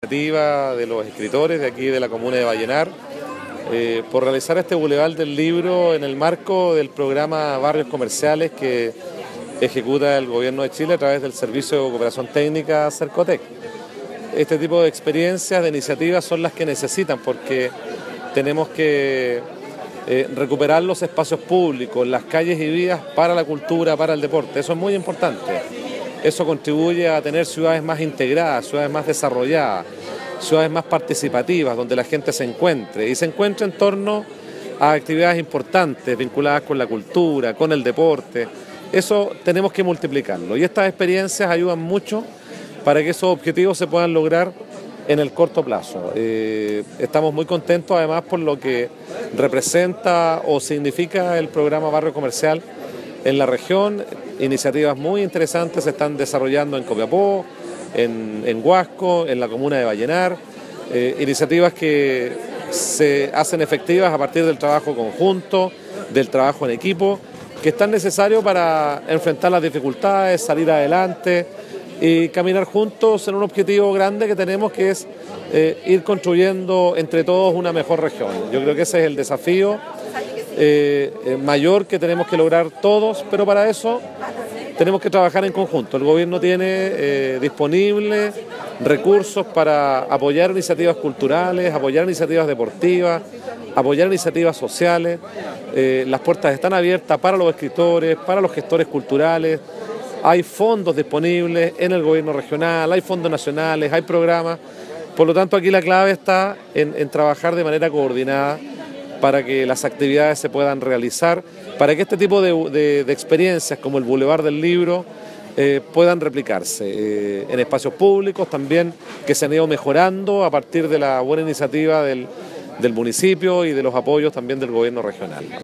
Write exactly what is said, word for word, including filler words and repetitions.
Iniciativa de los escritores de aquí de la comuna de Vallenar eh, por realizar este Boulevard del Libro en el marco del programa Barrios Comerciales que ejecuta el Gobierno de Chile a través del Servicio de Cooperación Técnica Cercotec. Este tipo de experiencias, de iniciativas son las que necesitan porque tenemos que eh, recuperar los espacios públicos, las calles y vías para la cultura, para el deporte. Eso es muy importante. Eso contribuye a tener ciudades más integradas, ciudades más desarrolladas, ciudades más participativas, donde la gente se encuentre y se encuentre en torno a actividades importantes vinculadas con la cultura, con el deporte. Eso tenemos que multiplicarlo y estas experiencias ayudan mucho para que esos objetivos se puedan lograr en el corto plazo. Eh, estamos muy contentos además por lo que representa o significa el programa Barrio Comercial en la región. Iniciativas muy interesantes se están desarrollando en Copiapó, en, en Huasco, en la comuna de Vallenar, eh, iniciativas que se hacen efectivas a partir del trabajo conjunto, del trabajo en equipo, que es tan necesario para enfrentar las dificultades, salir adelante y caminar juntos en un objetivo grande que tenemos, que es eh, ir construyendo entre todos una mejor región. Yo creo que ese es el desafío eh, eh, mayor que tenemos que lograr todos, pero para eso tenemos que trabajar en conjunto. El gobierno tiene eh, disponibles recursos para apoyar iniciativas culturales, apoyar iniciativas deportivas, apoyar iniciativas sociales. Eh, las puertas están abiertas para los escritores, para los gestores culturales. Hay fondos disponibles en el gobierno regional, hay fondos nacionales, hay programas. Por lo tanto, aquí la clave está en, en trabajar de manera coordinada para que las actividades se puedan realizar, para que este tipo de, de, de experiencias como el Boulevard del Libro eh, puedan replicarse eh, en espacios públicos también, que se han ido mejorando a partir de la buena iniciativa del, del municipio y de los apoyos también del gobierno regional.